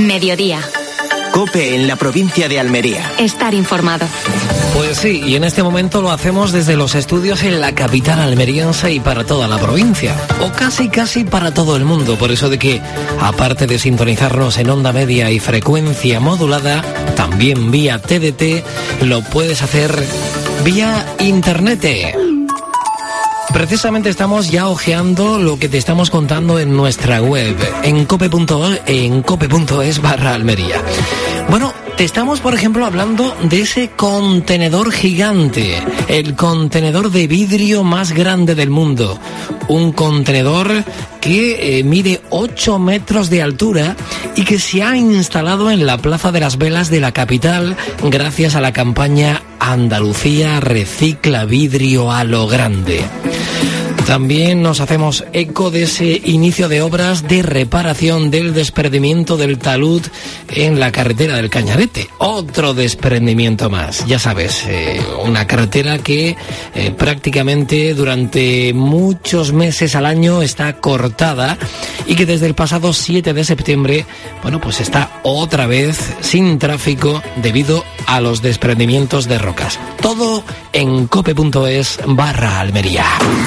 Mediodía. COPE en la provincia de Almería. Estar informado. Pues sí, y en este momento lo hacemos desde los estudios en la capital almeriense y para toda la provincia, o casi para todo el mundo, por eso de que, aparte de sintonizarnos en onda media y frecuencia modulada, también vía TDT, lo puedes hacer vía internet. Precisamente estamos ya hojeando lo que te estamos contando en nuestra web, en cope.es/Almería. Bueno, te estamos, por ejemplo, hablando de ese contenedor gigante, el contenedor de vidrio más grande del mundo. Un contenedor que mide 8 metros de altura y que se ha instalado en la Plaza de las Velas de la capital gracias a la campaña Andalucía Recicla Vidrio a lo Grande. También nos hacemos eco de ese inicio de obras de reparación del desprendimiento del talud en la carretera del Cañarete. Otro desprendimiento más. Ya sabes, una carretera que prácticamente durante muchos meses al año está cortada y que desde el pasado 7 de septiembre, bueno, pues está otra vez sin tráfico debido a los desprendimientos de rocas. Todo en cope.es/Almería.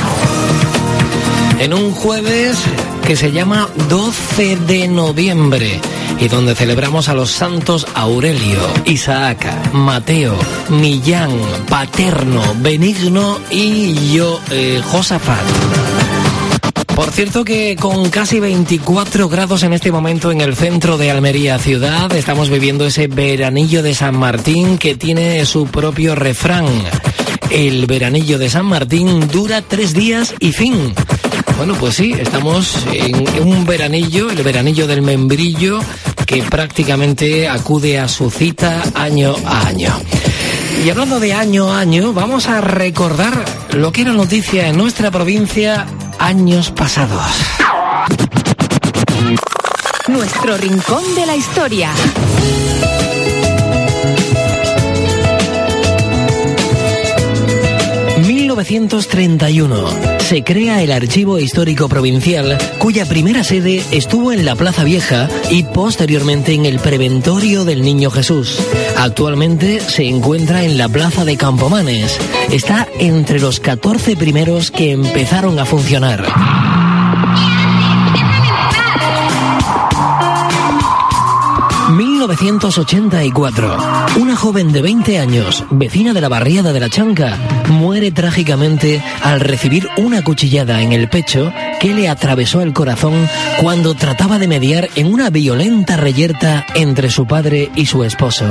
En un jueves que se llama 12 de noviembre y donde celebramos a los santos Aurelio, Isaac, Mateo, Millán, Paterno, Benigno y Josafat. Por cierto que con casi 24 grados en este momento en el centro de Almería ciudad, estamos viviendo ese veranillo de San Martín que tiene su propio refrán. El veranillo de San Martín dura 3 días y fin. Bueno, pues sí, estamos en un veranillo, el veranillo del membrillo, que prácticamente acude a su cita año a año. Y hablando de año a año, vamos a recordar lo que era noticia en nuestra provincia años pasados. Nuestro rincón de la historia. En 1931 se crea el Archivo Histórico Provincial, cuya primera sede estuvo en la Plaza Vieja y posteriormente en el Preventorio del Niño Jesús. Actualmente se encuentra en la Plaza de Campomanes. Está entre los 14 primeros que empezaron a funcionar. 1984. Una joven de 20 años, vecina de la barriada de La Chanca, muere trágicamente al recibir una cuchillada en el pecho que le atravesó el corazón cuando trataba de mediar en una violenta reyerta entre su padre y su esposo.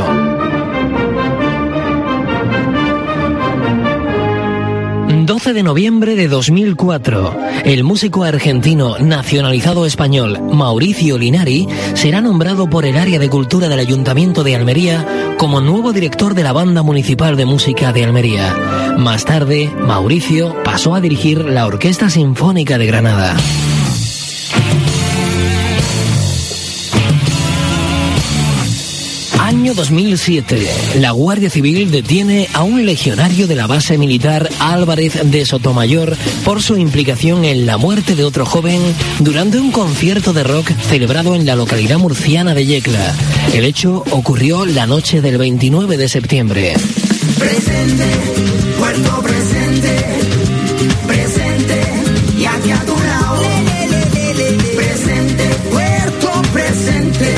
12 de noviembre de 2004, el músico argentino nacionalizado español Mauricio Linari será nombrado por el área de cultura del Ayuntamiento de Almería como nuevo director de la Banda Municipal de Música de Almería. Más tarde, Mauricio pasó a dirigir la Orquesta Sinfónica de Granada. Año 2007. La Guardia Civil detiene a un legionario de la base militar Álvarez de Sotomayor por su implicación en la muerte de otro joven durante un concierto de rock celebrado en la localidad murciana de Yecla. El hecho ocurrió la noche del 29 de septiembre. Presente, puerto presente, presente, y aquí a tu lado. Presente, puerto presente.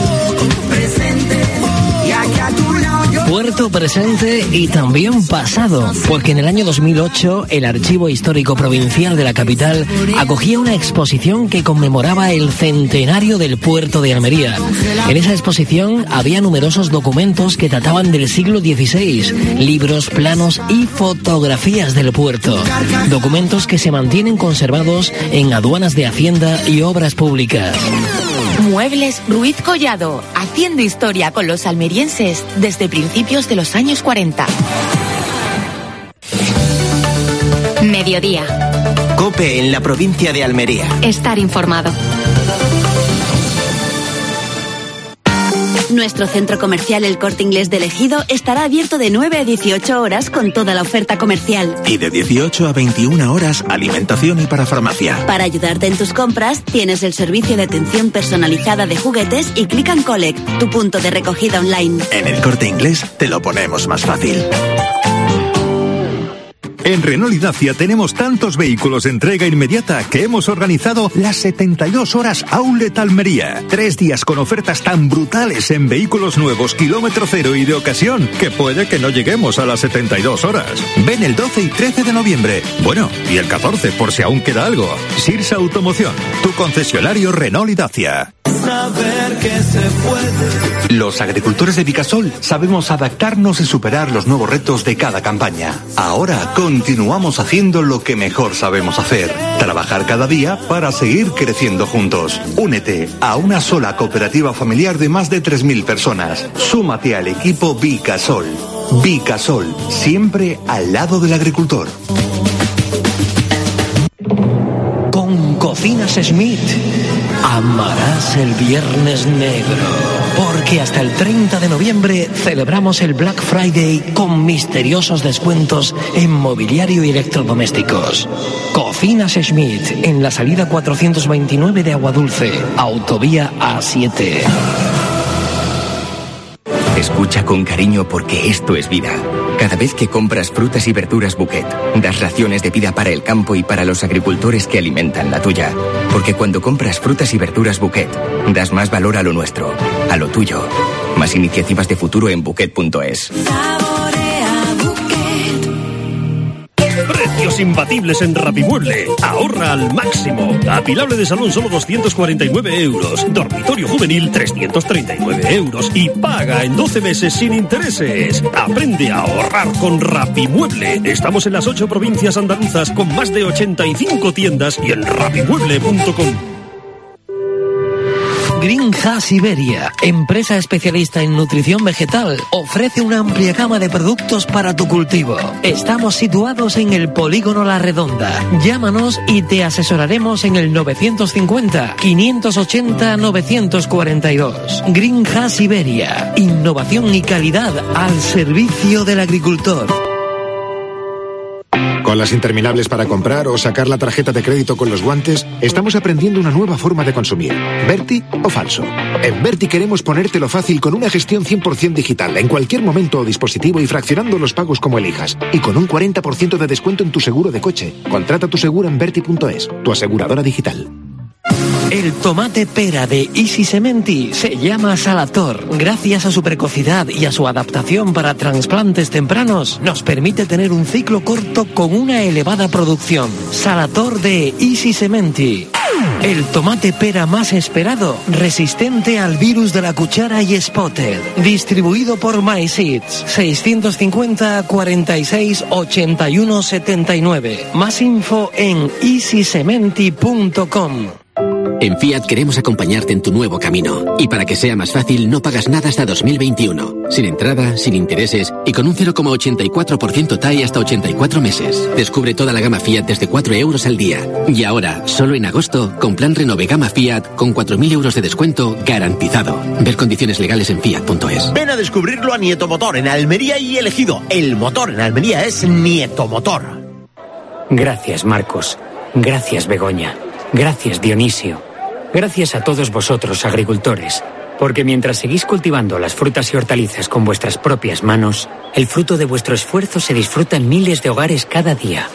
Puerto presente y también pasado, porque en el año 2008 el Archivo Histórico Provincial de la capital acogía una exposición que conmemoraba el centenario del puerto de Almería. En esa exposición había numerosos documentos que trataban del siglo XVI, libros, planos y fotografías del puerto. Documentos que se mantienen conservados en aduanas de Hacienda y obras públicas. Muebles Ruiz Collado, haciendo historia con los almerienses desde principios de los años 40. Mediodía. COPE en la provincia de Almería. Estar informado. Nuestro centro comercial El Corte Inglés de Ejido estará abierto de 9 a 18 horas con toda la oferta comercial. Y de 18 a 21 horas, alimentación y parafarmacia. Para ayudarte en tus compras, tienes el servicio de atención personalizada de juguetes y Click and Collect, tu punto de recogida online. En El Corte Inglés te lo ponemos más fácil. En Renault y Dacia tenemos tantos vehículos de entrega inmediata que hemos organizado las 72 horas Outlet Almería. 3 días con ofertas tan brutales en vehículos nuevos, kilómetro cero y de ocasión, que puede que no lleguemos a las 72 horas. Ven el 12 y 13 de noviembre. Bueno, y el 14 por si aún queda algo. Sirsa Automoción, tu concesionario Renault y Dacia. Saber que se puede. Los agricultores de Vicasol sabemos adaptarnos y superar los nuevos retos de cada campaña. Ahora continuamos haciendo lo que mejor sabemos hacer: trabajar cada día para seguir creciendo juntos. Únete a una sola cooperativa familiar de más de 3.000 personas. Súmate al equipo Vicasol. Vicasol, siempre al lado del agricultor. Con Cocinas Smith amarás el Viernes Negro, porque hasta el 30 de noviembre celebramos el Black Friday con misteriosos descuentos en mobiliario y electrodomésticos. Cocinas Smith, en la salida 429 de Aguadulce, autovía A7. Escucha con cariño, porque esto es vida. Cada vez que compras frutas y verduras Bouquet, das raciones de vida para el campo y para los agricultores que alimentan la tuya. Porque cuando compras frutas y verduras Bouquet, das más valor a lo nuestro, a lo tuyo. Más iniciativas de futuro en Bouquet.es. Precios imbatibles en Rapimueble. Ahorra al máximo. Apilable de salón solo 249 euros. Dormitorio juvenil 339 euros. Y paga en 12 meses sin intereses. Aprende a ahorrar con Rapimueble. Estamos en las 8 provincias andaluzas con más de 85 tiendas y en rapimueble.com. Greenhouse Iberia, empresa especialista en nutrición vegetal, ofrece una amplia gama de productos para tu cultivo. Estamos situados en el Polígono La Redonda. Llámanos y te asesoraremos en el 950-580-942. Greenhouse Iberia, innovación y calidad al servicio del agricultor. Con las interminables para comprar o sacar la tarjeta de crédito con los guantes, estamos aprendiendo una nueva forma de consumir. ¿Berti o falso? En Berti queremos ponértelo fácil con una gestión 100% digital, en cualquier momento o dispositivo, y fraccionando los pagos como elijas. Y con un 40% de descuento en tu seguro de coche. Contrata tu seguro en Berti.es, tu aseguradora digital. El tomate pera de Easy Sementi se llama Salator. Gracias a su precocidad y a su adaptación para trasplantes tempranos, nos permite tener un ciclo corto con una elevada producción. Salator de Easy Sementi. El tomate pera más esperado, resistente al virus de la cuchara y Spotted. Distribuido por MySeeds. 650 46 81 79. Más info en easysementi.com. En Fiat queremos acompañarte en tu nuevo camino. Y para que sea más fácil, no pagas nada hasta 2021. Sin entrada, sin intereses y con un 0,84% TAE hasta 84 meses. Descubre toda la gama Fiat desde 4 euros al día. Y ahora, solo en agosto, con plan Renove Gama Fiat con 4.000 euros de descuento garantizado. Ver condiciones legales en Fiat.es. Ven a descubrirlo a Nieto Motor en Almería y El Ejido. El motor en Almería es Nieto Motor. Gracias, Marcos. Gracias, Begoña. Gracias, Dionisio. Gracias a todos vosotros, agricultores, porque mientras seguís cultivando las frutas y hortalizas con vuestras propias manos, el fruto de vuestro esfuerzo se disfruta en miles de hogares cada día.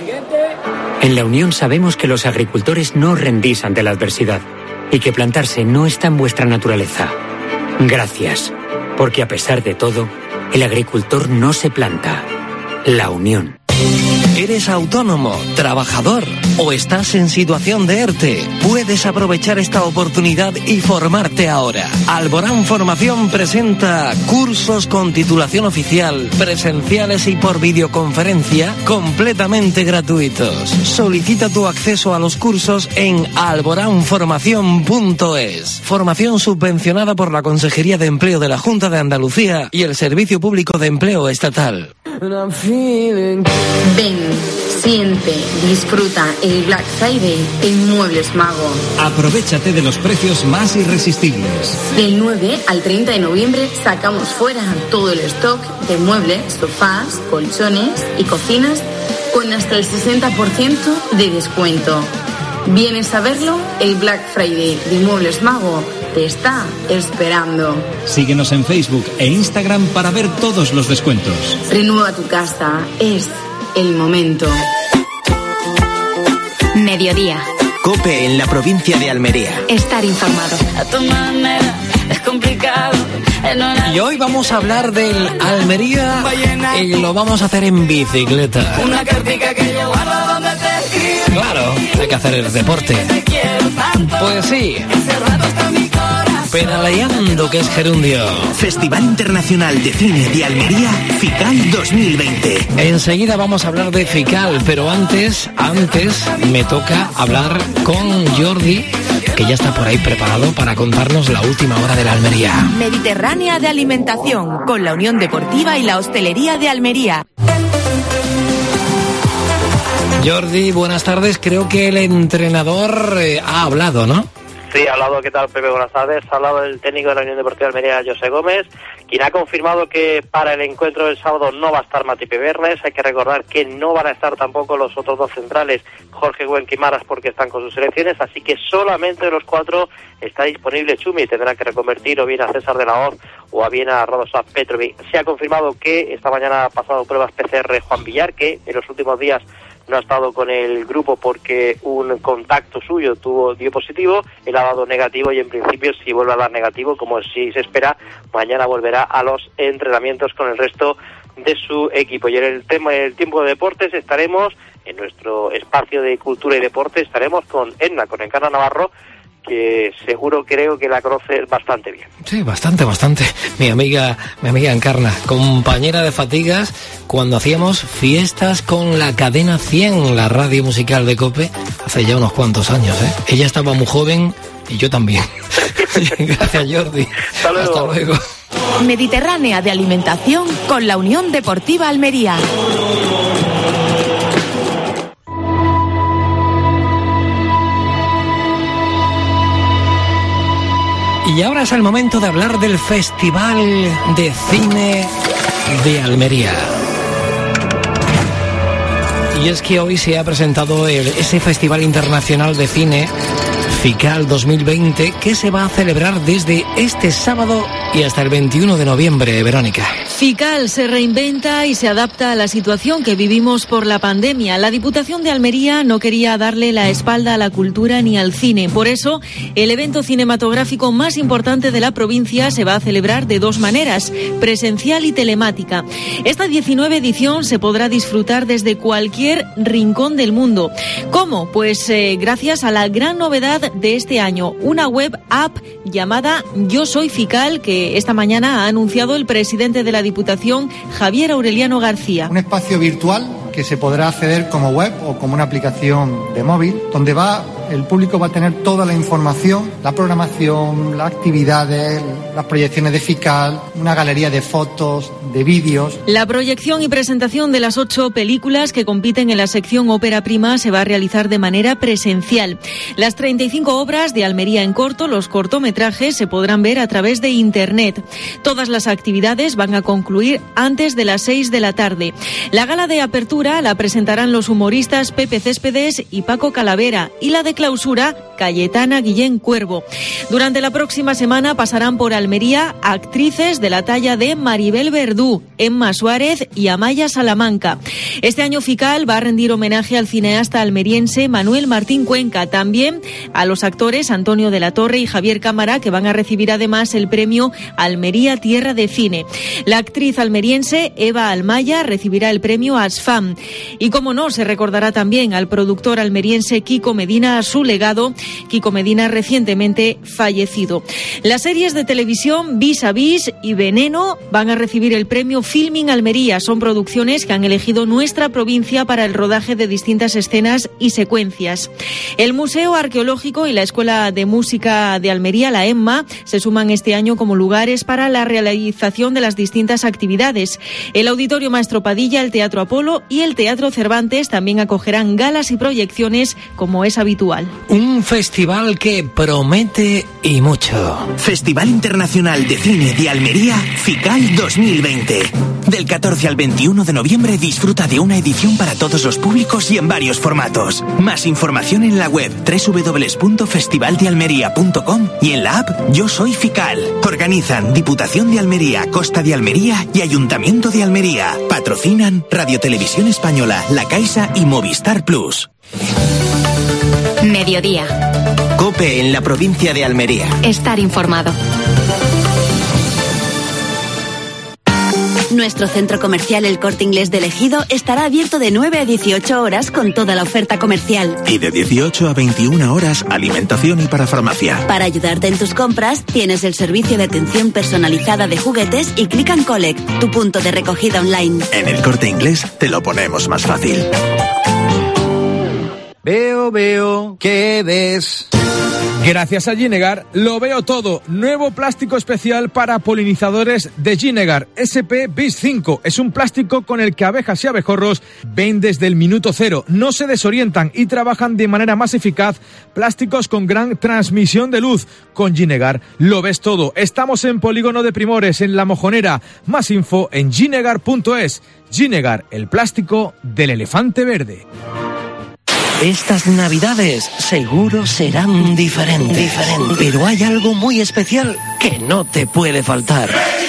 En La Unión sabemos que los agricultores no os rendís ante la adversidad y que plantarse no está en vuestra naturaleza. Gracias, porque a pesar de todo, el agricultor no se planta. La Unión. ¿Eres autónomo, trabajador o estás en situación de ERTE? Puedes aprovechar esta oportunidad y formarte ahora. Alborán Formación presenta cursos con titulación oficial, presenciales y por videoconferencia, completamente gratuitos. Solicita tu acceso a los cursos en alboránformación.es. Formación subvencionada por la Consejería de Empleo de la Junta de Andalucía y el Servicio Público de Empleo Estatal. Ven Siente, disfruta el Black Friday en Muebles Mago. Aprovechate de los precios más irresistibles. Del 9 al 30 de noviembre sacamos fuera todo el stock de muebles, sofás, colchones y cocinas con hasta el 60% de descuento. ¿Vienes a verlo? El Black Friday de Muebles Mago te está esperando. Síguenos en Facebook e Instagram para ver todos los descuentos. Renueva tu casa. Es el momento. Mediodía. COPE en la provincia de Almería. Estar informado. A tu manera es complicado. Y hoy vamos a hablar del Almería y lo vamos a hacer en bicicleta. Una cartica que yo guardo donde te escribo. Claro, hay que hacer el deporte. Pues sí. Pedaleando, que es gerundio. Festival Internacional de Cine de Almería, FICAL 2020. Enseguida vamos a hablar de FICAL, pero antes me toca hablar con Jordi, que ya está por ahí preparado para contarnos la última hora de la Almería. Mediterránea de alimentación, con la Unión Deportiva y la Hostelería de Almería. Jordi, buenas tardes. Creo que el entrenador ha hablado, ¿no? Sí, ha hablado, ¿qué tal, Pepe? Buenas tardes. Ha hablado el técnico de la Unión Deportiva de Almería, José Gómez, quien ha confirmado que para el encuentro del sábado no va a estar Mati Pevernes. Hay que recordar que no van a estar tampoco los otros dos centrales, Jorge Güenquimaras, porque están con sus selecciones, así que solamente de los cuatro está disponible Chumi. Tendrá que reconvertir o bien a César de la Hoz o a bien a Radoslav Petrovic. Se ha confirmado que esta mañana ha pasado pruebas PCR Juan Villar, que en los últimos días no ha estado con el grupo porque un contacto suyo dio positivo. Él ha dado negativo y en principio, si vuelve a dar negativo, como si se espera, mañana volverá a los entrenamientos con el resto de su equipo. Y en el tiempo de deportes estaremos en nuestro espacio de cultura y deporte, estaremos con Encarna Navarro, que seguro creo que la conoces bastante bien. Sí, bastante. Mi amiga Encarna, compañera de fatigas cuando hacíamos fiestas con la cadena 100, la radio musical de COPE, hace ya unos cuantos años, ¿eh? Ella estaba muy joven y yo también. Gracias, Jordi. Hasta luego. Mediterránea de alimentación con la Unión Deportiva Almería. Y ahora es el momento de hablar del Festival de Cine de Almería. Y es que hoy se ha presentado ese Festival Internacional de Cine, FICAL 2020, que se va a celebrar desde este sábado y hasta el 21 de noviembre, Verónica. FICAL se reinventa y se adapta a la situación que vivimos por la pandemia. La Diputación de Almería no quería darle la espalda a la cultura ni al cine. Por eso, el evento cinematográfico más importante de la provincia se va a celebrar de dos maneras, presencial y telemática. Esta 19 edición se podrá disfrutar desde cualquier rincón del mundo. ¿Cómo? Pues gracias a la gran novedad de este año, una web app llamada Yo Soy FICAL, que esta mañana ha anunciado el presidente de la Diputación, Javier Aureliano García. Un espacio virtual que se podrá acceder como web o como una aplicación de móvil, donde el público va a tener toda la información, la programación, las actividades, las proyecciones de FICAL, una galería de fotos, de vídeos. La proyección y presentación de las 8 películas que compiten en la sección Ópera Prima se va a realizar de manera presencial. Las 35 obras de Almería en corto, los cortometrajes, se podrán ver a través de Internet. Todas las actividades van a concluir antes de las 6 de la tarde. La gala de apertura la presentarán los humoristas Pepe Céspedes y Paco Calavera, y la de clausura Cayetana Guillén Cuervo. Durante la próxima semana pasarán por Almería actrices de la talla de Maribel Verdú, Emma Suárez y Amaya Salamanca. Este año FICAL va a rendir homenaje al cineasta almeriense Manuel Martín Cuenca, también a los actores Antonio de la Torre y Javier Cámara, que van a recibir además el premio Almería Tierra de Cine. La actriz almeriense Eva Almaya recibirá el premio ASFAM. Y como no, se recordará también al productor almeriense Kiko Medina a su legado Kiko Medina, recientemente fallecido. Las series de televisión Vis a Vis y Veneno van a recibir el premio Filming Almería. Son producciones que han elegido nuestra provincia para el rodaje de distintas escenas y secuencias. El Museo Arqueológico y la Escuela de Música de Almería, la EMMA, se suman este año como lugares para la realización de las distintas actividades. El Auditorio Maestro Padilla, el Teatro Apolo y el Teatro Cervantes también acogerán galas y proyecciones como es habitual. Un festival que promete y mucho. Festival Internacional de Cine de Almería, FICAL 2020. Del 14 al 21 de noviembre disfruta de una edición para todos los públicos y en varios formatos. Más información en la web www.festivaldealmería.com y en la app Yo Soy FICAL. Organizan Diputación de Almería, Costa de Almería y Ayuntamiento de Almería. Patrocinan Radio Televisión Española, La Caixa y Movistar Plus. Mediodía. COPE en la provincia de Almería. Estar informado. Nuestro centro comercial El Corte Inglés de Ejido estará abierto de 9 a 18 horas con toda la oferta comercial. Y de 18 a 21 horas, alimentación y parafarmacia. Para ayudarte en tus compras, tienes el servicio de atención personalizada de juguetes y Click and Collect, tu punto de recogida online. En El Corte Inglés te lo ponemos más fácil. Veo, ¿qué ves? Gracias a Ginegar lo veo todo. Nuevo plástico especial para polinizadores de Ginegar, SP Bis 5. Es un plástico con el que abejas y abejorros ven desde el minuto cero. No se desorientan y trabajan de manera más eficaz. Plásticos con gran transmisión de luz. Con Ginegar lo ves todo. Estamos en Polígono de Primores, en La Mojonera. Más info en ginegar.es. Ginegar, el plástico del elefante verde. Estas navidades seguro serán diferentes. Pero hay algo muy especial que no te puede faltar.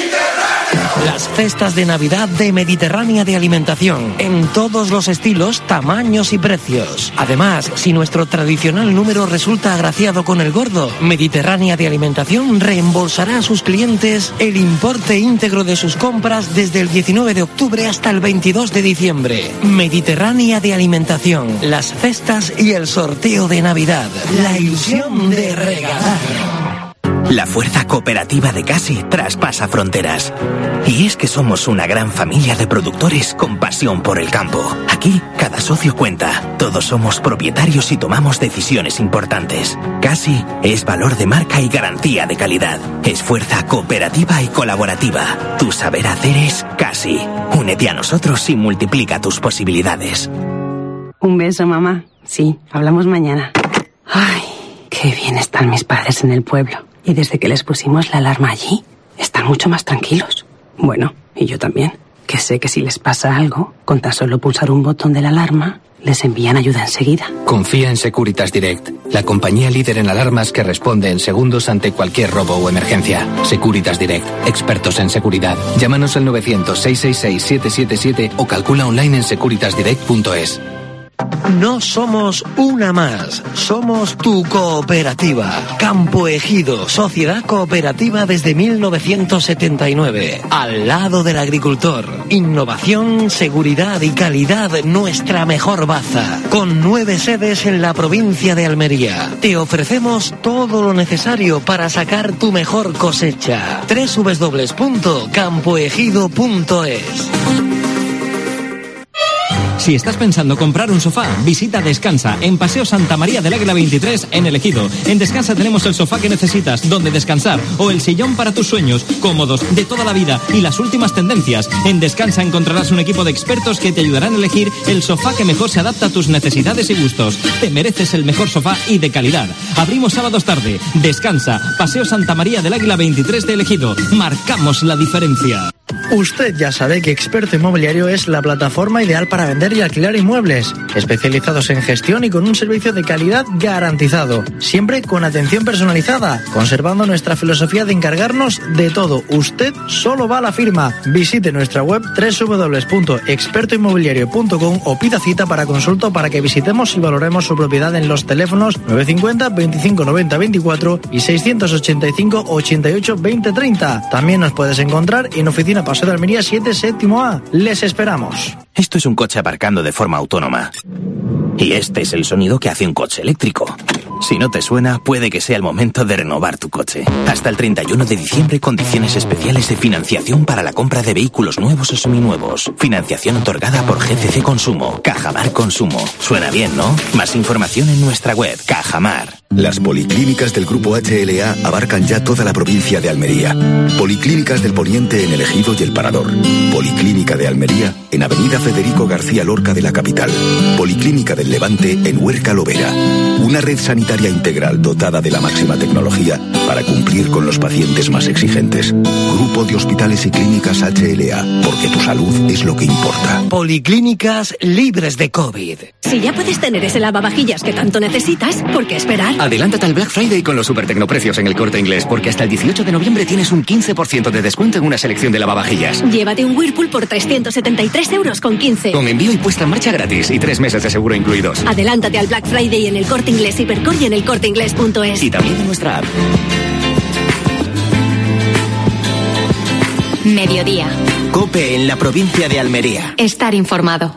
Las cestas de Navidad de Mediterránea de Alimentación, en todos los estilos, tamaños y precios. Además, si nuestro tradicional número resulta agraciado con el gordo, Mediterránea de Alimentación reembolsará a sus clientes el importe íntegro de sus compras desde el 19 de octubre hasta el 22 de diciembre. Mediterránea de Alimentación, las cestas y el sorteo de Navidad. La ilusión de regalar. La fuerza cooperativa de Casi traspasa fronteras. Y es que somos una gran familia de productores con pasión por el campo. Aquí, cada socio cuenta. Todos somos propietarios y tomamos decisiones importantes. Casi es valor de marca y garantía de calidad. Es fuerza cooperativa y colaborativa. Tu saber hacer es Casi. Únete a nosotros y multiplica tus posibilidades. Un beso, mamá. Sí, hablamos mañana. Ay, qué bien están mis padres en el pueblo. Y desde que les pusimos la alarma allí, están mucho más tranquilos. Bueno, y yo también, que sé que si les pasa algo, con tan solo pulsar un botón de la alarma, les envían ayuda enseguida. Confía en Securitas Direct, la compañía líder en alarmas que responde en segundos ante cualquier robo o emergencia. Securitas Direct, expertos en seguridad. Llámanos al 900-666-777 o calcula online en securitasdirect.es. No somos una más, somos tu cooperativa. Campo Ejido, sociedad cooperativa desde 1979. Al lado del agricultor. Innovación, seguridad y calidad, nuestra mejor baza. Con 9 sedes en la provincia de Almería. Te ofrecemos todo lo necesario para sacar tu mejor cosecha. www.campoejido.es. Si estás pensando comprar un sofá, visita Descansa, en Paseo Santa María del Águila 23, en El Ejido. En Descansa tenemos el sofá que necesitas, donde descansar, o el sillón para tus sueños, cómodos, de toda la vida y las últimas tendencias. En Descansa encontrarás un equipo de expertos que te ayudarán a elegir el sofá que mejor se adapta a tus necesidades y gustos. Te mereces el mejor sofá y de calidad. Abrimos sábados tarde. Descansa, Paseo Santa María del Águila 23 de El Ejido. Marcamos la diferencia. Usted ya sabe que Experto Inmobiliario es la plataforma ideal para vender y alquilar inmuebles, especializados en gestión y con un servicio de calidad garantizado, siempre con atención personalizada, conservando nuestra filosofía de encargarnos de todo. Usted solo va a la firma. Visite nuestra web www.expertoinmobiliario.com o pida cita para consulta para que visitemos y valoremos su propiedad en los teléfonos 950 25 90 24 y 685 88 20 30. También nos puedes encontrar en Oficina Paseo de Almería 7 séptimo A. Les esperamos. Esto es un coche aparcando de forma autónoma. Y este es el sonido que hace un coche eléctrico. Si no te suena, puede que sea el momento de renovar tu coche. Hasta el 31 de diciembre, condiciones especiales de financiación para la compra de vehículos nuevos o seminuevos. Financiación otorgada por GCC Consumo. Cajamar Consumo. Suena bien, ¿no? Más información en nuestra web, Cajamar. Las policlínicas del Grupo HLA abarcan ya toda la provincia de Almería. Policlínicas del Poniente en El Ejido y El Parador. Policlínica de Almería en Avenida Federico García Lorca de la capital. Policlínica del Levante en Huerca Lovera. Una red sanitaria integral dotada de la máxima tecnología para cumplir con los pacientes más exigentes. Grupo de Hospitales y Clínicas HLA, porque tu salud es lo que importa. Policlínicas libres de COVID. Si ya puedes tener ese lavavajillas que tanto necesitas, ¿por qué esperar? Adelántate al Black Friday con los super tecnoprecios en El Corte Inglés, porque hasta el 18 de noviembre tienes un 15% de descuento en una selección de lavavajillas. Llévate un Whirlpool por 373,15 €. Con envío y puesta en marcha gratis y 3 meses de seguro incluidos. Adelántate al Black Friday en El Corte Inglés, Hipercor y en elcorteinglés.es. Y también en nuestra app. Mediodía. COPE en la provincia de Almería. Estar informado.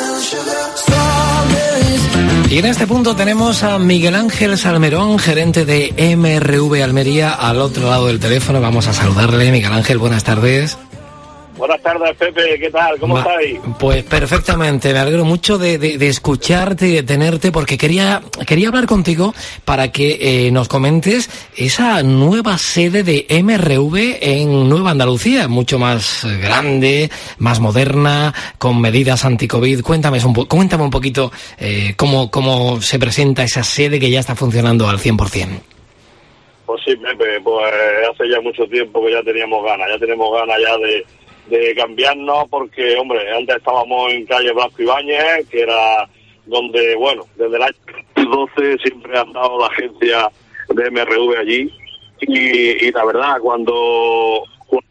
Y en este punto tenemos a Miguel Ángel Salmerón, gerente de MRV Almería, al otro lado del teléfono. Vamos a saludarle. Miguel Ángel, buenas tardes. Buenas tardes, Pepe, ¿qué tal? ¿Cómo estáis? Pues perfectamente, me alegro mucho de escucharte y de tenerte, porque quería hablar contigo para que nos comentes esa nueva sede de MRV en Nueva Andalucía, mucho más grande, más moderna, con medidas anti-COVID. Cuéntame un poquito cómo se presenta esa sede que ya está funcionando al 100%. Pues sí, Pepe, pues hace ya mucho tiempo que ya tenemos ganas ya de cambiarnos, porque, hombre, antes estábamos en calle Blasco Ibáñez, que era donde, bueno, desde el año 2012 siempre ha estado la agencia de MRV allí, y la verdad, cuando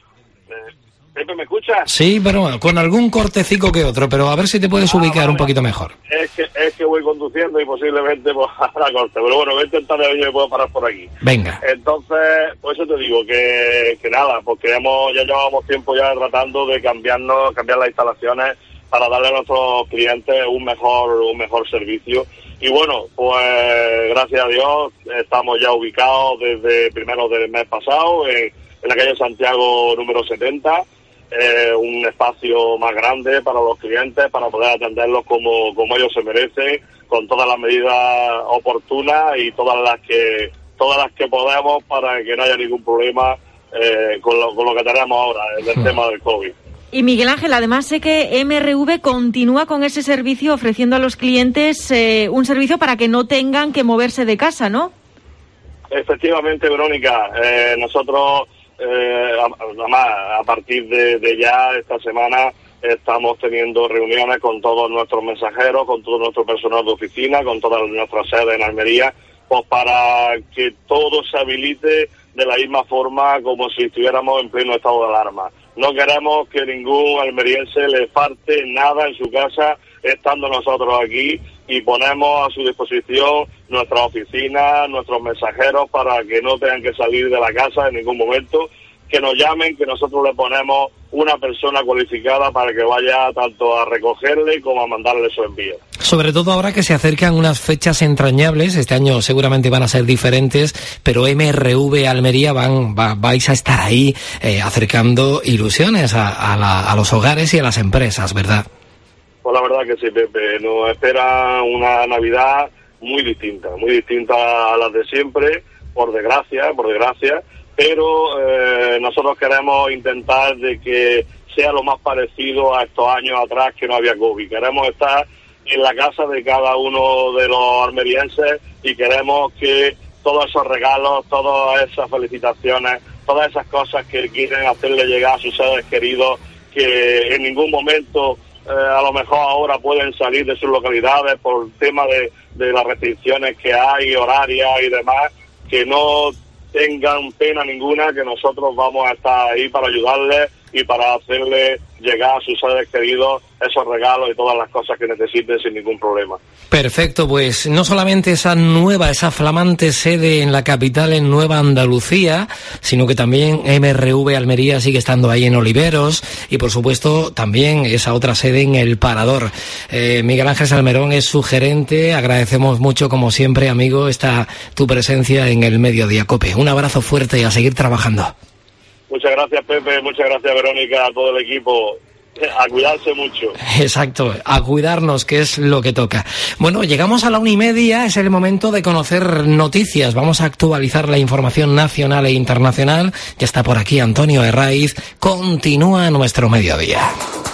¿Pepe, me escuchas? Sí, pero bueno, con algún cortecico que otro, pero a ver si te puedes ubicar un poquito mejor. Es que voy conduciendo y posiblemente pues habrá corte, pero bueno, voy a intentar ver si me puedo parar por aquí. Venga. Entonces, pues eso te digo, que nada, porque ya llevábamos tiempo ya tratando de cambiar las instalaciones para darle a nuestros clientes un mejor servicio. Y bueno, pues gracias a Dios estamos ya ubicados desde primero del mes pasado en la calle Santiago número 70. Un espacio más grande para los clientes, para poder atenderlos como ellos se merecen, con todas las medidas oportunas y todas las que podemos, para que no haya ningún problema con lo que tenemos ahora, el tema del COVID. Y Miguel Ángel, además sé que MRV continúa con ese servicio, ofreciendo a los clientes un servicio para que no tengan que moverse de casa, ¿no? Efectivamente, Verónica, nosotros además a partir de ya esta semana estamos teniendo reuniones con todos nuestros mensajeros, con todo nuestro personal de oficina, con todas nuestras sedes en Almería, pues para que todo se habilite de la misma forma como si estuviéramos en pleno estado de alarma. No queremos que ningún almeriense le falte nada en su casa estando nosotros aquí, y ponemos a su disposición nuestras oficinas, nuestros mensajeros, para que no tengan que salir de la casa en ningún momento, que nos llamen, que nosotros le ponemos una persona cualificada para que vaya tanto a recogerle como a mandarle su envío. Sobre todo ahora que se acercan unas fechas entrañables, este año seguramente van a ser diferentes, pero MRV Almería vais a estar ahí acercando ilusiones a los hogares y a las empresas, ¿verdad? Pues la verdad que sí, Pepe, nos espera una Navidad muy distinta a las de siempre, por desgracia, pero nosotros queremos intentar de que sea lo más parecido a estos años atrás que no había COVID. Queremos estar en la casa de cada uno de los almerienses y queremos que todos esos regalos, todas esas felicitaciones, todas esas cosas que quieren hacerle llegar a sus seres queridos, que en ningún momento a lo mejor ahora pueden salir de sus localidades por el tema de las restricciones que hay, horarias y demás, que no tengan pena ninguna, que nosotros vamos a estar ahí para ayudarles y para hacerles llegar a sus seres queridos esos regalos y todas las cosas que necesiten sin ningún problema. Perfecto, pues no solamente esa flamante sede en la capital, en Nueva Andalucía, sino que también MRV Almería sigue estando ahí en Oliveros y por supuesto también esa otra sede en El Parador. Miguel Ángel Salmerón es su gerente, agradecemos mucho como siempre, amigo, tu presencia en el Mediodía COPE. Un abrazo fuerte y a seguir trabajando. Muchas gracias, Pepe, muchas gracias, Verónica, a todo el equipo. A cuidarse mucho. Exacto, a cuidarnos, que es lo que toca. Bueno, llegamos a la 1:30, es el momento de conocer noticias. Vamos a actualizar la información nacional e internacional. Ya está por aquí Antonio Herraiz. Continúa nuestro mediodía.